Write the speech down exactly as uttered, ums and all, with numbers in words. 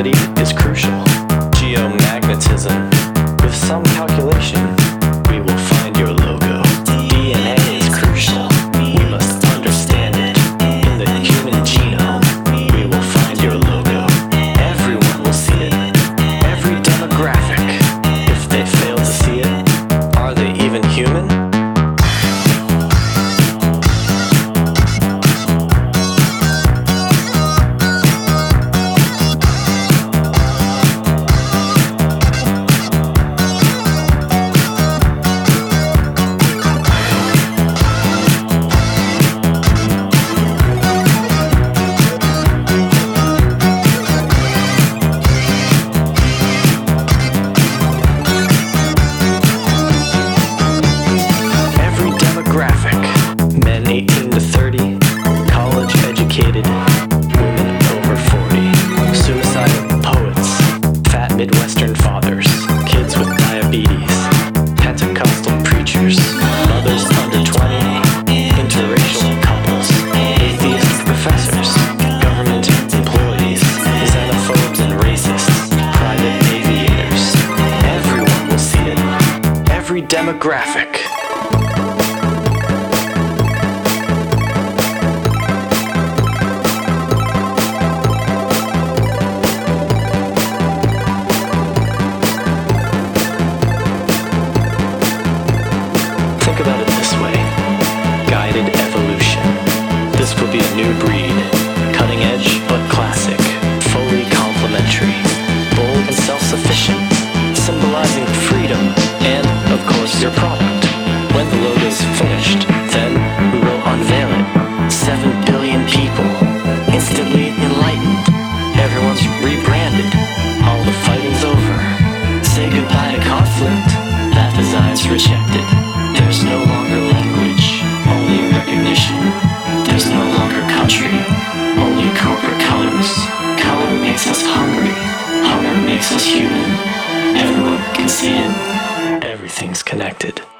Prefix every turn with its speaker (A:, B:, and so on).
A: gravity is crucial. Geomagnetism. With some calculation, we will find your logo. D N A is crucial. We must understand it. In the human genome, we will find your logo. Everyone will see it. Every demographic. If they fail to see it, are they even human? eighteen to thirty, college educated, women over forty, suicidal poets, fat Midwestern fathers, kids with diabetes, Pentecostal preachers, mothers under twenty, interracial couples, atheist professors, government employees, xenophobes and racists, private aviators. Everyone will see it. Every demographic. Think about it this way. Guided evolution. This will be a new breed. Cutting edge but classic. Fully complementary. Bold and self-sufficient. Symbolizing freedom and, of course, your product. When the logo's finished, then we will unveil it. Seven billion people. Instantly enlightened. Everyone's rebranded. All the fighting's over. Say goodbye to conflict. That design's rejected. There's no longer language, only recognition. There's no longer country, only corporate colors. Color makes us hungry, hunger makes us human. Everyone can see it. Everything's connected.